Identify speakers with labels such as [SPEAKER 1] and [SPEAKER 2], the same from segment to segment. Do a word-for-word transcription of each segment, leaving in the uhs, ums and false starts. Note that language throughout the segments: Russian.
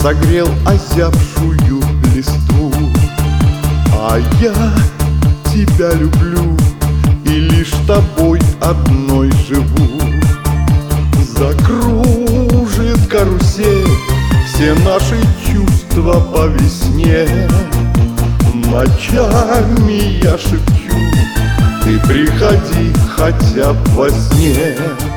[SPEAKER 1] согрел озябшую листву. А я тебя люблю и лишь тобой одной живу. Закружит карусель все наши чувства по весне. Ночами я шепчу, ты приходи хотя б во сне.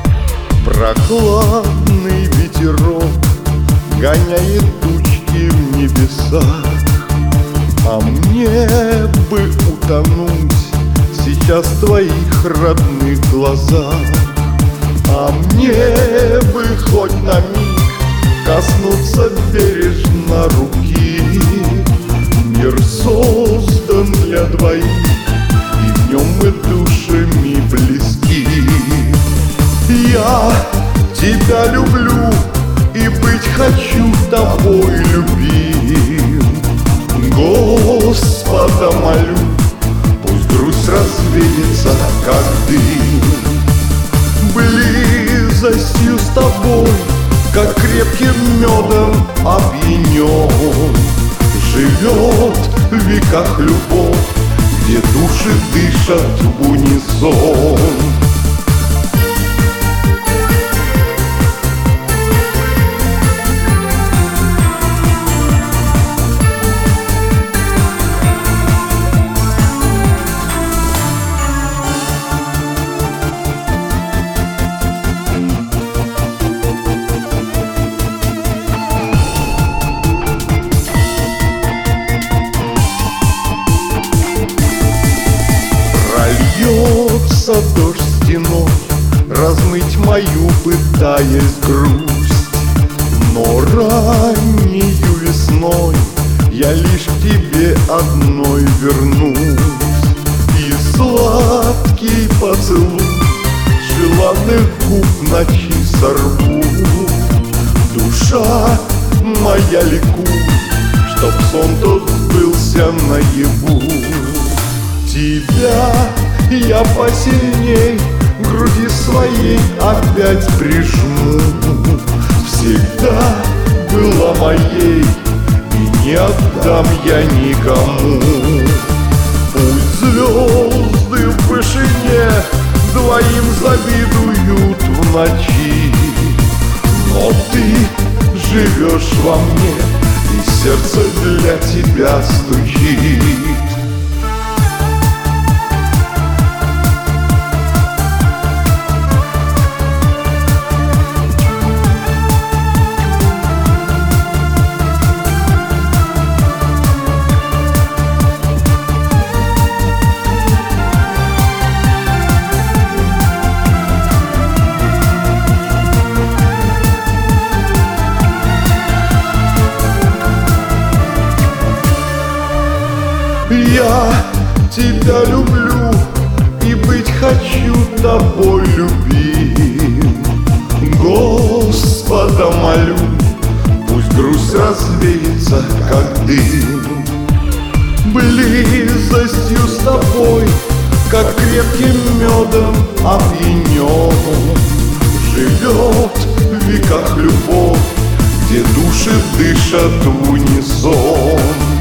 [SPEAKER 1] Прохладный ветерок гоняет тучки в небесах, а мне бы утонуть сейчас в твоих родных глазах. А мне бы хоть на миг коснуться бережно руки. Мир создан для двоих, и в нем мы душами близки. Я тебя люблю и быть хочу тобой любим. Господа молю, пусть грусть развеется, как дым. Близостью с тобой, как крепким медом опьянен, живет в веках любовь, где души дышат в унисон. Льется дождь стеной, размыть мою пытаясь грусть. Но раннею весной я лишь к тебе одной вернусь. И сладкий поцелуй желанных губ ночи сорву. Душа моя ликуй, чтоб сон тот сбылся наяву. Тебя я посильней к груди своей опять прижму. Всегда была моей и не отдам я никому. Пусть звезды в вышине двоим завидуют в ночи, но ты живешь во мне, и сердце для тебя стучит. Я тебя люблю и быть хочу тобой любим. Господа молю, пусть грусть развеется, как дым. Близостью с тобой, как крепким медом опьянен, живет в веках любовь, где души дышат в унисон.